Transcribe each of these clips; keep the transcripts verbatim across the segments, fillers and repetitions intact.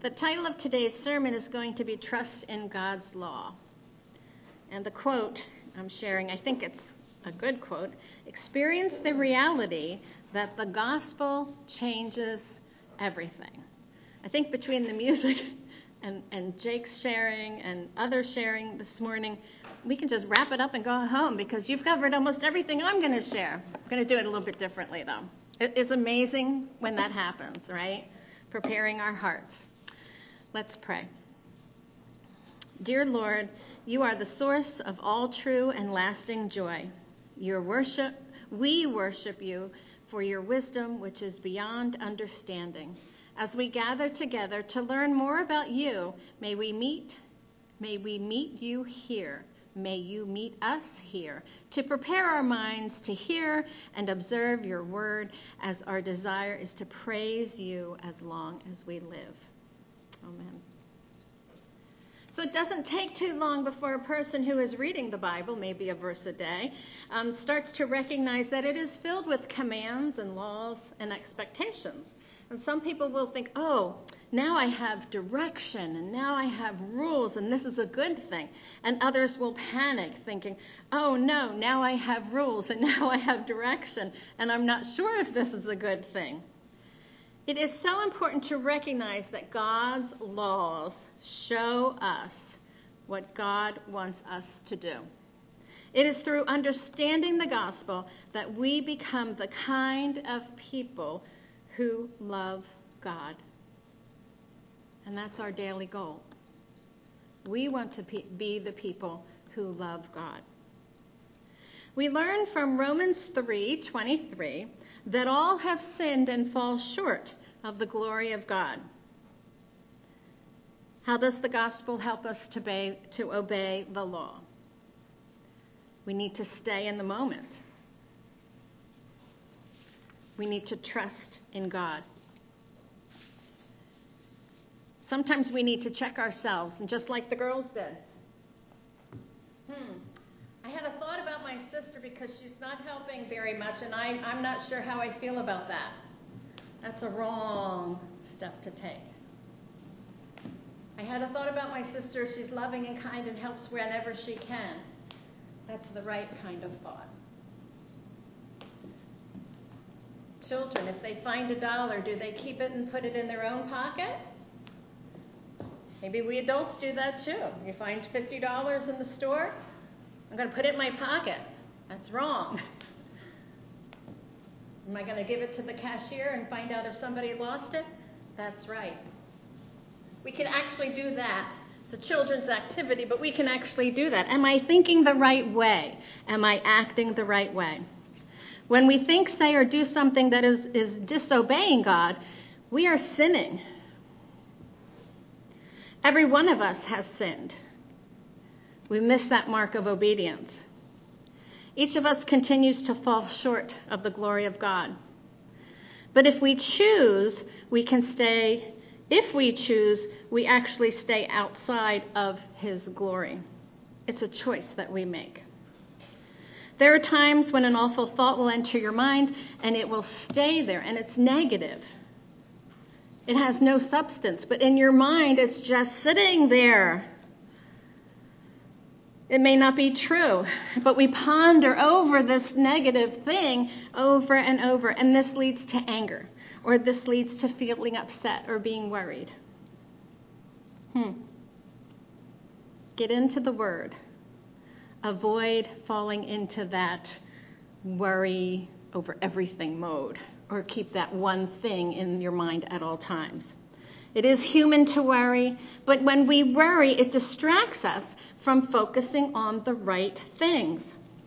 The title of today's sermon is going to be Trust in God's Law. And the quote I'm sharing, I think it's a good quote, experience the reality that the gospel changes everything. I think between the music and, and Jake's sharing and other sharing this morning, we can just wrap it up and go home because you've covered almost everything I'm going to share. I'm going to do it a little bit differently, though. It, it's amazing when that happens, right? Preparing our hearts. Let's pray. Dear Lord, you are the source of all true and lasting joy. Your worship, we worship you for your wisdom, which is beyond understanding. As we gather together to learn more about you, may we meet, may we meet you here. May you meet us here to prepare our minds to hear and observe your word, as our desire is to praise you as long as we live. Amen. So it doesn't take too long before a person who is reading the Bible, maybe a verse a day, um, starts to recognize that it is filled with commands and laws and expectations. And some people will think, oh, now I have direction and now I have rules and this is a good thing. And others will panic thinking, oh no, now I have rules and now I have direction and I'm not sure if this is a good thing. It is so important to recognize that God's laws show us what God wants us to do. It is through understanding the gospel that we become the kind of people who love God. And that's our daily goal. We want to be the people who love God. We learn from Romans three twenty-three that all have sinned and fall short of the glory of God. How does the gospel help us to obey, to obey the law? We need to stay in the moment. We need to trust in God. Sometimes we need to check ourselves, and just like the girls did. Hmm. I had a thought about my sister because she's not helping very much, and I, I'm not sure how I feel about that. That's a wrong step to take. I had a thought about my sister. She's loving and kind and helps whenever she can. That's the right kind of thought. Children, if they find a dollar, do they keep it and put it in their own pocket? Maybe we adults do that too. You find fifty dollars in the store, I'm going to put it in my pocket. That's wrong. Am I going to give it to the cashier and find out if somebody lost it? That's right. We can actually do that. It's a children's activity, but we can actually do that. Am I thinking the right way? Am I acting the right way? When we think, say, or do something that is, is disobeying God, we are sinning. Every one of us has sinned. We miss that mark of obedience. Each of us continues to fall short of the glory of God. But if we choose, we can stay, if we choose, we actually stay outside of his glory. It's a choice that we make. There are times when an awful thought will enter your mind and it will stay there and it's negative. It has no substance, but in your mind it's just sitting there. It may not be true, but we ponder over this negative thing over and over, and this leads to anger, or this leads to feeling upset or being worried. Hmm. Get into the Word. Avoid falling into that worry over everything mode, or keep that one thing in your mind at all times. It is human to worry, but when we worry, it distracts us from focusing on the right things.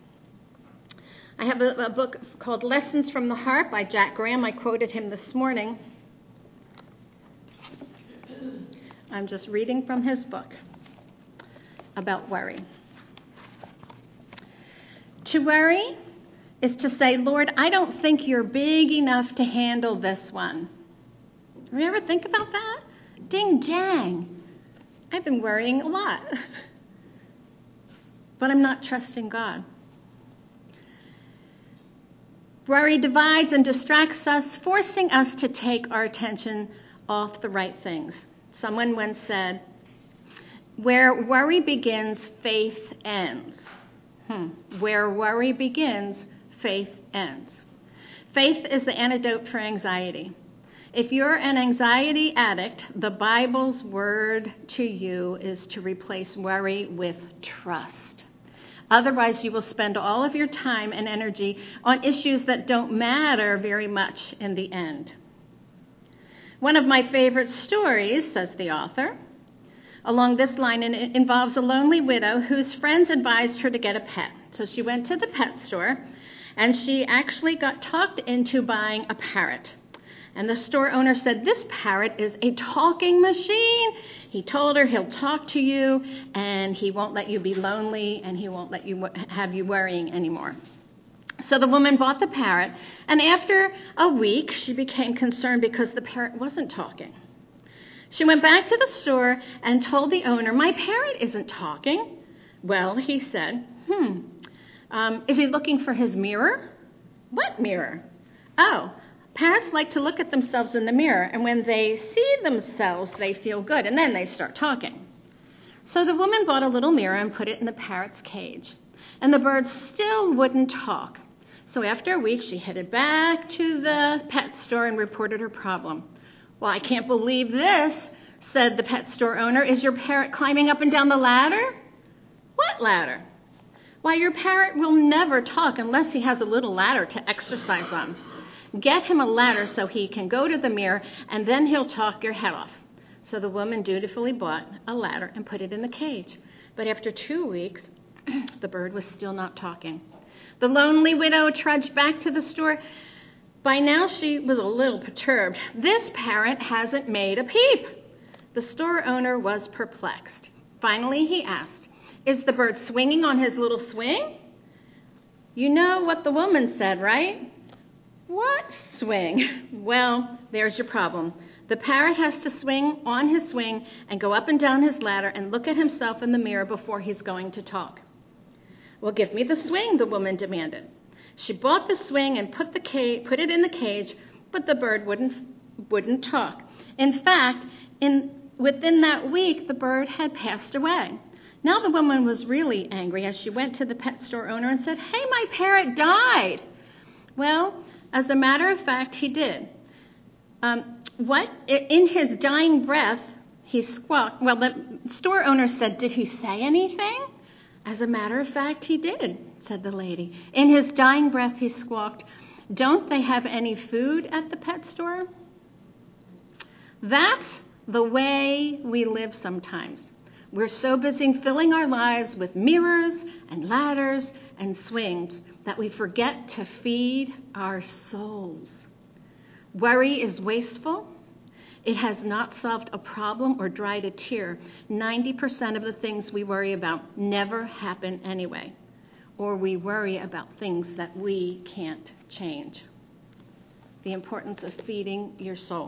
I have a, a book called Lessons from the Heart by Jack Graham. I quoted him this morning. I'm just reading from his book about worry. To worry is to say, Lord, I don't think you're big enough to handle this one. Do you ever think about that? Ding dang. I've been worrying a lot. But I'm not trusting God. Worry divides and distracts us, forcing us to take our attention off the right things. Someone once said, where worry begins, faith ends. Hmm. Where worry begins, faith ends. Faith is the antidote for anxiety. If you're an anxiety addict, the Bible's word to you is to replace worry with trust. Otherwise, you will spend all of your time and energy on issues that don't matter very much in the end. One of my favorite stories, says the author, along this line, and it involves a lonely widow whose friends advised her to get a pet. So she went to the pet store, and she actually got talked into buying a parrot. And the store owner said, this parrot is a talking machine. He told her he'll talk to you, and he won't let you be lonely, and he won't let you have you worrying anymore. So the woman bought the parrot, and after a week, she became concerned because the parrot wasn't talking. She went back to the store and told the owner, my parrot isn't talking. Well, he said, hmm, um, is he looking for his mirror? What mirror? Oh, parrots like to look at themselves in the mirror, and when they see themselves, they feel good, and then they start talking. So the woman bought a little mirror and put it in the parrot's cage, and the bird still wouldn't talk. So after a week, she headed back to the pet store and reported her problem. Well, I can't believe this, said the pet store owner. Is your parrot climbing up and down the ladder? What ladder? Why, your parrot will never talk unless he has a little ladder to exercise on. Get him a ladder so he can go to the mirror, and then he'll talk your head off. So the woman dutifully bought a ladder and put it in the cage. But after two weeks, the bird was still not talking. The lonely widow trudged back to the store. By now, she was a little perturbed. This parrot hasn't made a peep. The store owner was perplexed. Finally, he asked, is the bird swinging on his little swing? You know what the woman said, right? What swing? Well, there's your problem. The parrot has to swing on his swing and go up and down his ladder and look at himself in the mirror before he's going to talk. Well, give me the swing, the woman demanded. She bought the swing and put the cage, put it in the cage, but the bird wouldn't wouldn't talk. In fact, in within that week, the bird had passed away. Now the woman was really angry as she went to the pet store owner and said, hey, my parrot died. Well, as a matter of fact, he did. Um, what in his dying breath, he squawked. Well, the store owner said, did he say anything? As a matter of fact, he did, said the lady. In his dying breath, he squawked, don't they have any food at the pet store? That's the way we live sometimes. We're so busy filling our lives with mirrors and ladders and swings that we forget to feed our souls. Worry is wasteful. It has not solved a problem or dried a tear. ninety percent of the things we worry about never happen anyway, or we worry about things that we can't change. The importance of feeding your soul.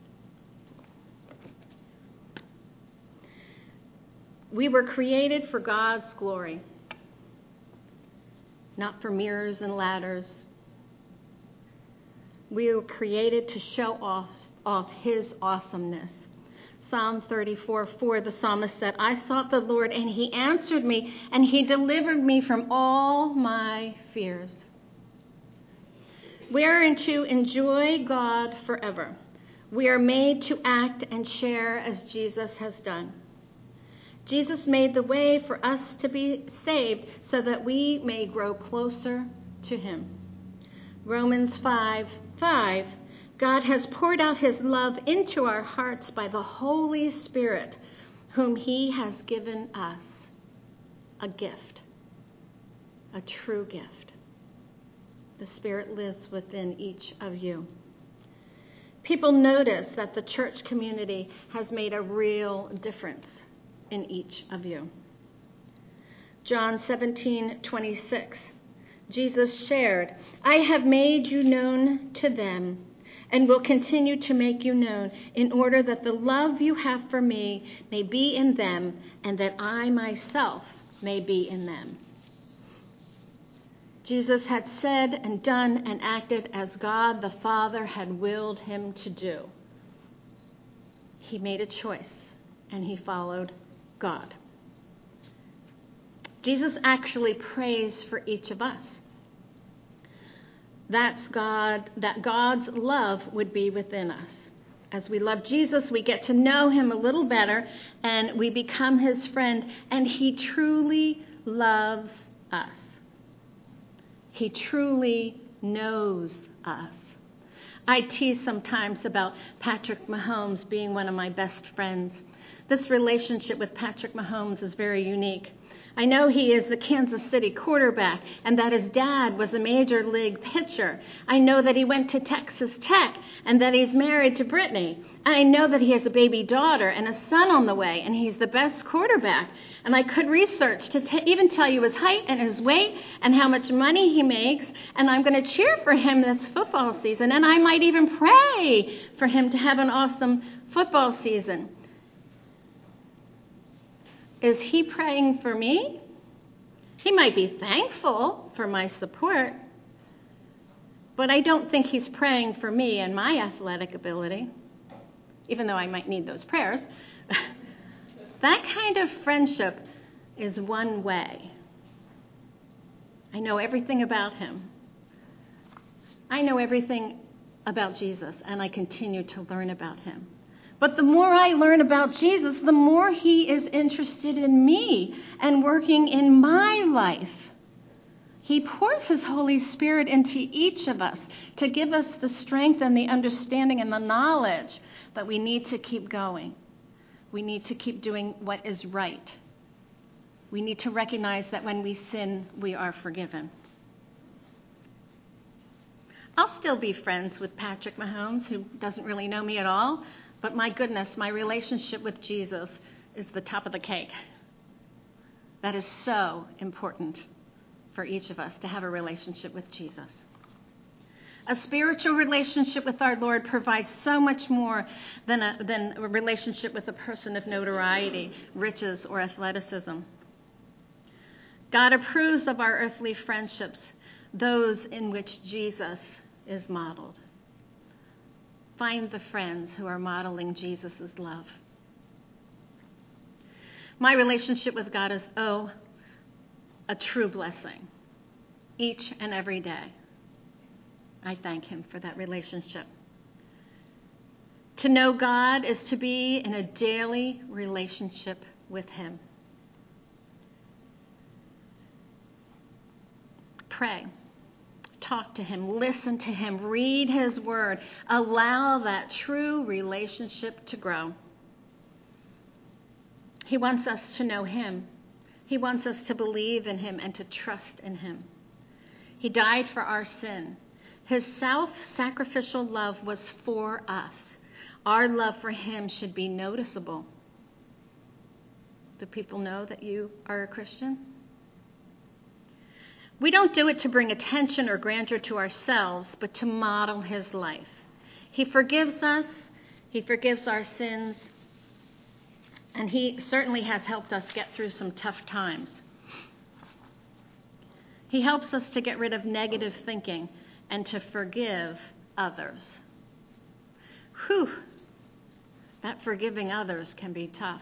We were created for God's glory, not for mirrors and ladders. We were created to show off, off his awesomeness. Psalm thirty-four four, the psalmist said, I sought the Lord, and he answered me, and he delivered me from all my fears. We are to enjoy God forever. We are made to act and share as Jesus has done. Jesus made the way for us to be saved so that we may grow closer to him. Romans five five, God has poured out his love into our hearts by the Holy Spirit, whom he has given us. A gift, a true gift. The Spirit lives within each of you. People notice that the church community has made a real difference in each of you. John seventeen twenty-six, Jesus shared, I have made you known to them and will continue to make you known in order that the love you have for me may be in them and that I myself may be in them. Jesus had said and done and acted as God the Father had willed him to do. he made a choice and he followed God. Jesus actually prays for each of us. That's God, that God's love would be within us. As we love Jesus, we get to know him a little better and we become his friend, and he truly loves us. He truly knows us. I tease sometimes about Patrick Mahomes being one of my best friends. This relationship with Patrick Mahomes is very unique. I know he is the Kansas City quarterback and that his dad was a major league pitcher. I know that he went to Texas Tech and that he's married to Brittany. I know that he has a baby daughter and a son on the way, and he's the best quarterback. And I could research to t- even tell you his height and his weight and how much money he makes, and I'm going to cheer for him this football season, and I might even pray for him to have an awesome football season. Is he praying for me? He might be thankful for my support, but I don't think he's praying for me and my athletic ability, even though I might need those prayers. That kind of friendship is one way. I know everything about him. I know everything about Jesus, and I continue to learn about him. But the more I learn about Jesus, the more he is interested in me and working in my life. He pours his Holy Spirit into each of us to give us the strength and the understanding and the knowledge that we need to keep going. We need to keep doing what is right. We need to recognize that when we sin, we are forgiven. I'll still be friends with Patrick Mahomes, who doesn't really know me at all. But my goodness, my relationship with Jesus is the top of the cake. That is so important for each of us, to have a relationship with Jesus. A spiritual relationship with our Lord provides so much more than a, than a relationship with a person of notoriety, riches, or athleticism. God approves of our earthly friendships, those in which Jesus is modeled. Find the friends who are modeling Jesus' love. My relationship with God is, oh, a true blessing each and every day. I thank him for that relationship. To know God is to be in a daily relationship with him. Pray. Talk to him, listen to him, read his word. Allow that true relationship to grow. He wants us to know him. He wants us to believe in him and to trust in him. He died for our sin. His self-sacrificial love was for us. Our love for him should be noticeable. Do people know that you are a Christian? We don't do it to bring attention or grandeur to ourselves, but to model his life. He forgives us. He forgives our sins. And he certainly has helped us get through some tough times. He helps us to get rid of negative thinking and to forgive others. Whew, that forgiving others can be tough.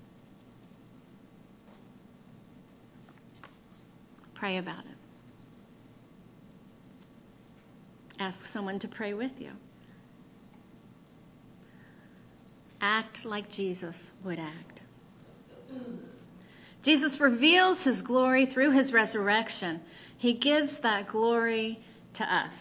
Pray about it. Ask someone to pray with you. Act like Jesus would act. Jesus reveals his glory through his resurrection. He gives that glory to us.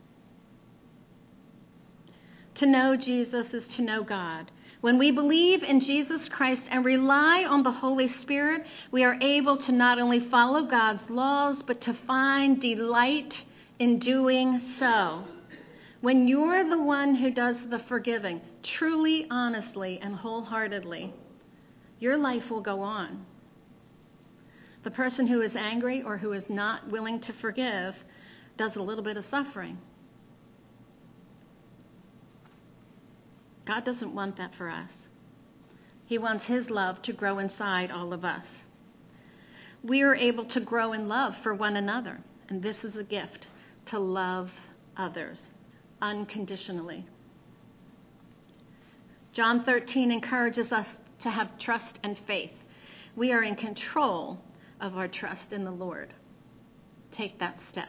To know Jesus is to know God. When we believe in Jesus Christ and rely on the Holy Spirit, we are able to not only follow God's laws, but to find delight in doing so. When you're the one who does the forgiving, truly, honestly, and wholeheartedly, your life will go on. The person who is angry or who is not willing to forgive does a little bit of suffering. God doesn't want that for us. He wants his love to grow inside all of us. We are able to grow in love for one another, and this is a gift, to love others unconditionally. John thirteen encourages us to have trust and faith. We are in control of our trust in the Lord. Take that step.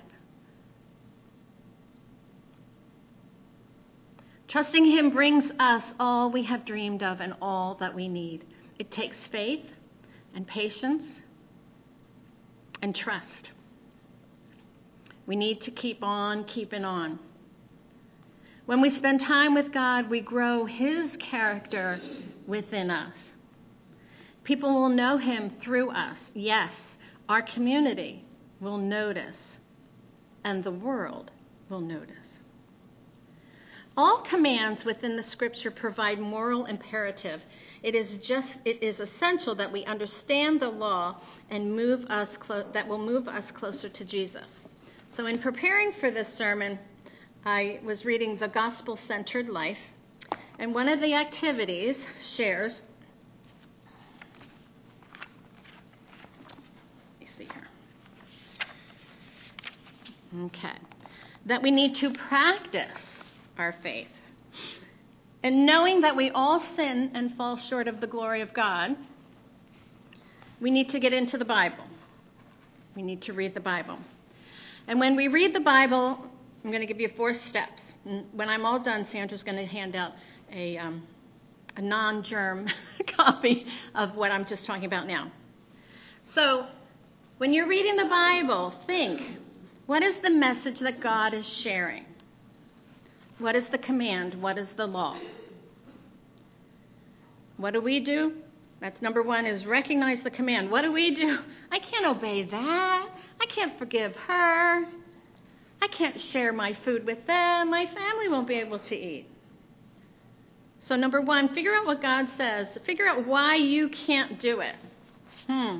Trusting him brings us all we have dreamed of and all that we need. It takes faith and patience and trust. We need to keep on keeping on. When we spend time with God, we grow his character within us. People will know him through us. Yes, our community will notice, and the world will notice. All commands within the scripture provide moral imperative. It is just it is essential that we understand the law and move us clo- that will move us closer to Jesus. So in preparing for this sermon, I was reading The Gospel-Centered Life, and one of the activities shares, let me see here. Okay. That we need to practice our faith. And knowing that we all sin and fall short of the glory of God, we need to get into the Bible. We need to read the Bible. And when we read the Bible, I'm going to give you four steps. And when I'm all done, Sandra's going to hand out a, um, a non-germ copy of what I'm just talking about now. So when you're reading the Bible, think, what is the message that God is sharing? What is the command? What is the law? What do we do? That's number one, is recognize the command. What do we do? I can't obey that. I can't forgive her. I can't share my food with them. My family won't be able to eat. So number one, figure out what God says. Figure out why you can't do it. Hmm.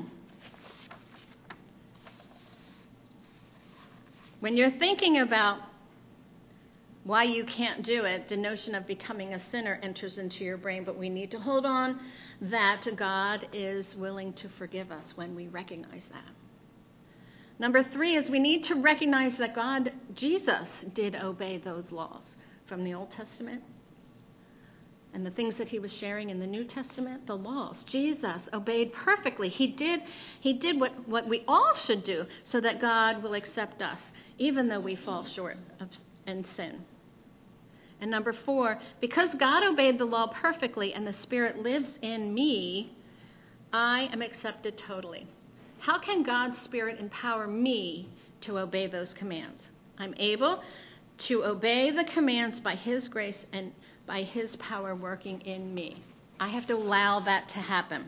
When you're thinking about why you can't do it, the notion of becoming a sinner enters into your brain, but we need to hold on that God is willing to forgive us when we recognize that. Number three is we need to recognize that God, Jesus, did obey those laws from the Old Testament and the things that he was sharing in the New Testament, the laws. Jesus obeyed perfectly. He did, he did what, what we all should do so that God will accept us, even though we fall short of and sin. And number four, because God obeyed the law perfectly and the Spirit lives in me, I am accepted totally. How can God's Spirit empower me to obey those commands? I'm able to obey the commands by his grace and by his power working in me. I have to allow that to happen.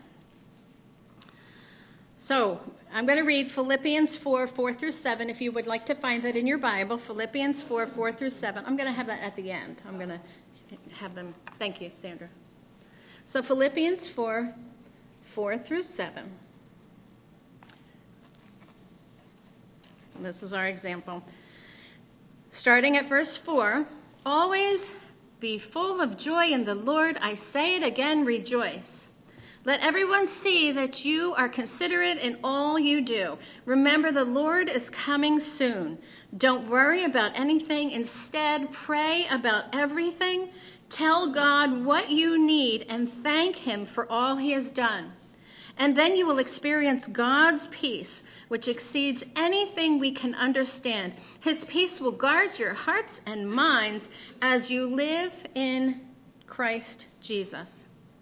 So I'm going to read Philippians four, four through seven. If you would like to find that in your Bible, Philippians four, four through seven. I'm going to have that at the end. I'm going to have them. Thank you, Sandra. So Philippians four, four through seven. This is our example. Starting at verse four, always be full of joy in the Lord. I say it again, rejoice. Let everyone see that you are considerate in all you do. Remember, the Lord is coming soon. Don't worry about anything. Instead, pray about everything. Tell God what you need and thank him for all he has done. And then you will experience God's peace, which exceeds anything we can understand. His peace will guard your hearts and minds as you live in Christ Jesus.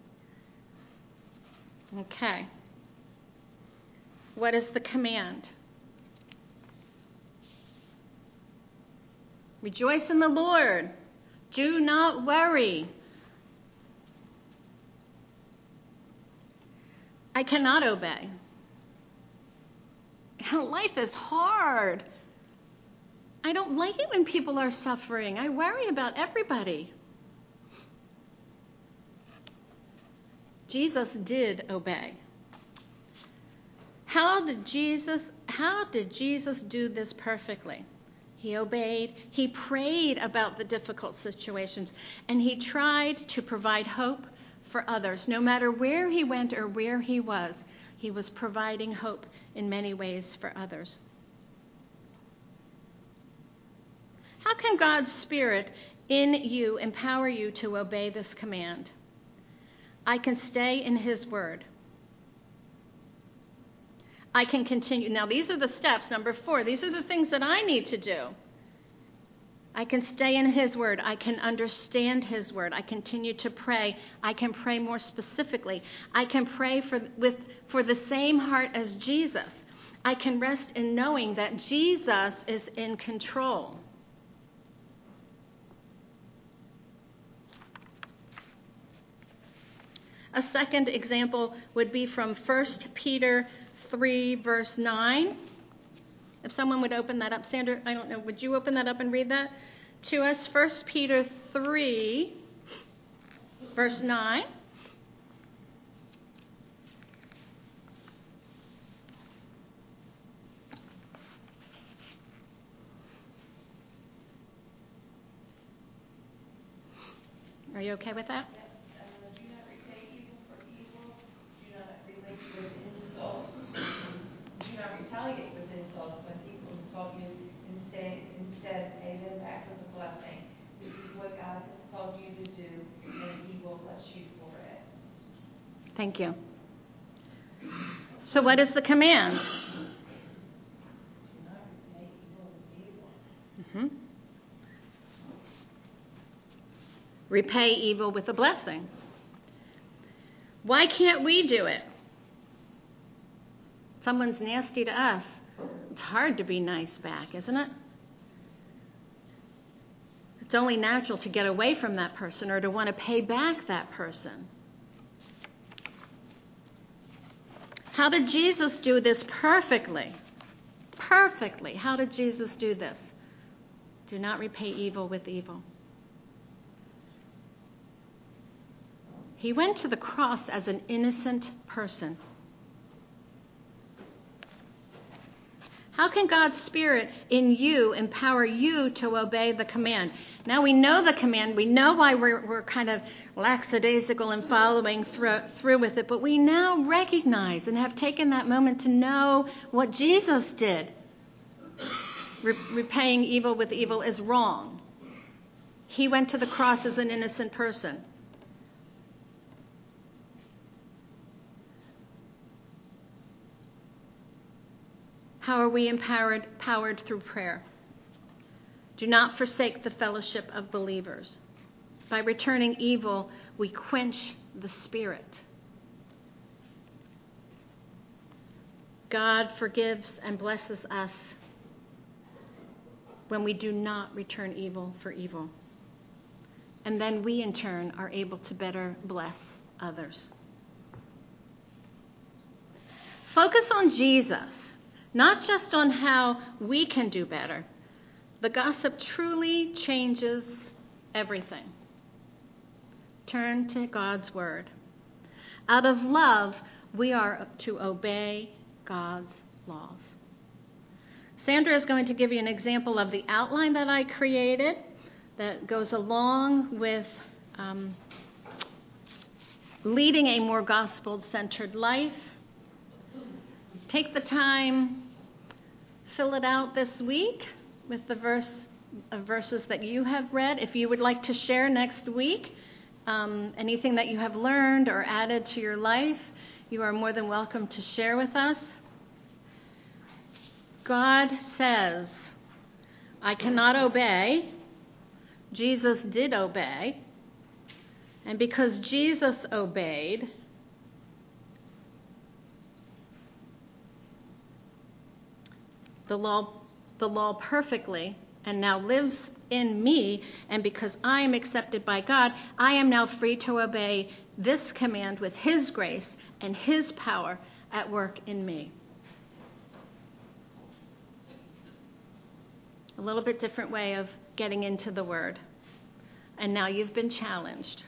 Okay. What is the command? Rejoice in the Lord. Do not worry. I cannot obey. Life is hard. I don't like it when people are suffering. I worry about everybody. Jesus did obey. How did Jesus, how did Jesus do this perfectly? He obeyed, he prayed about the difficult situations, and he tried to provide hope for others. No matter where he went or where he was, he was providing hope in many ways for others. How can God's Spirit in you empower you to obey this command? I can stay in his word. I can continue. Now, these are the steps. Number four, these are the things that I need to do. I can stay in his word. I can understand his word. I continue to pray. I can pray more specifically. I can pray for, with, for the same heart as Jesus. I can rest in knowing that Jesus is in control. A second example would be from First Peter three, verse nine. If someone would open that up. Sandra, I don't know, would you open that up and read that to us? First Peter three, verse nine. Are you okay with that? Retaliate with insults when people insult you. Instead, instead pay them back with a blessing. This is what God has called you to do, and he will bless you for it. Thank you. So what is the command? Mm-hmm. Repay evil with a blessing. Why can't we do it? Someone's nasty to us. It's hard to be nice back, isn't it? It's only natural to get away from that person or to want to pay back that person. How did Jesus do this perfectly? Perfectly. How did Jesus do this? Do not repay evil with evil. He went to the cross as an innocent person. How can God's Spirit in you empower you to obey the command? Now we know the command. We know why we're, we're kind of lackadaisical in following through, through with it. But we now recognize and have taken that moment to know what Jesus did. Re- repaying evil with evil is wrong. He went to the cross as an innocent person. How are we empowered, empowered through prayer? Do not forsake the fellowship of believers. By returning evil, we quench the Spirit. God forgives and blesses us when we do not return evil for evil. And then we, in turn, are able to better bless others. Focus on Jesus. Not just on how we can do better. The gossip truly changes everything. Turn to God's word. Out of love, we are to obey God's laws. Sandra is going to give you an example of the outline that I created that goes along with um, leading a more gospel-centered life. Take the time, fill it out this week with the verse, uh, verses that you have read. If you would like to share next week um, anything that you have learned or added to your life, you are more than welcome to share with us. God says, I cannot obey. Jesus did obey. And because Jesus obeyed, The law, the law perfectly and now lives in me, and because I am accepted by God, I am now free to obey this command with his grace and his power at work in me. A little bit different way of getting into the word. And now you've been challenged.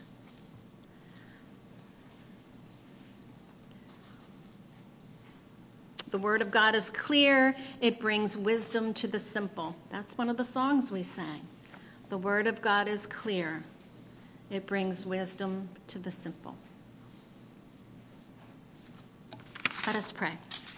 The word of God is clear. It brings wisdom to the simple. That's one of the songs we sang. The word of God is clear. It brings wisdom to the simple. Let us pray.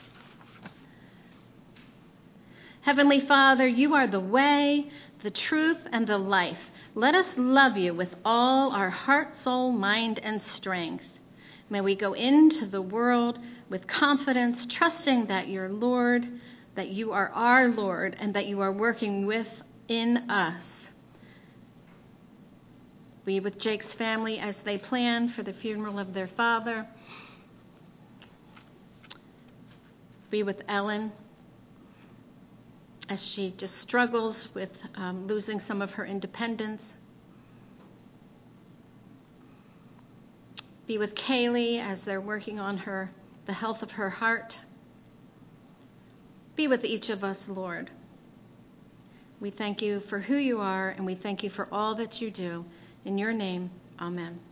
Heavenly Father, you are the way, the truth, and the life. Let us love you with all our heart, soul, mind, and strength. May we go into the world with confidence, trusting that you're Lord, that you are our Lord, and that you are working within us. Be with Jake's family as they plan for the funeral of their father. Be with Ellen as she just struggles with um, losing some of her independence. Be with Kaylee as they're working on her, the health of her heart. Be with each of us, Lord. We thank you for who you are, and we thank you for all that you do. In your name, amen.